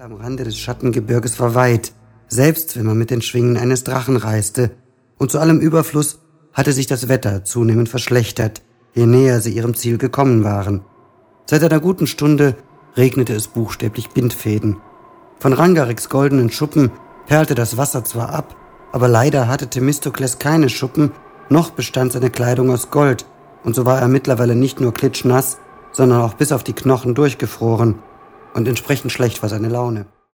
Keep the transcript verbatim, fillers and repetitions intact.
am Rande des Schattengebirges war weit, selbst wenn man mit den Schwingen eines Drachen reiste, und zu allem Überfluss hatte sich das Wetter zunehmend verschlechtert, je näher sie ihrem Ziel gekommen waren. Seit einer guten Stunde regnete es buchstäblich Bindfäden. Von Rangariks goldenen Schuppen perlte das Wasser zwar ab, aber leider hatte Themistokles keine Schuppen, noch bestand seine Kleidung aus Gold, und so war er mittlerweile nicht nur klitschnass, sondern auch bis auf die Knochen durchgefroren, und entsprechend schlecht war seine Laune.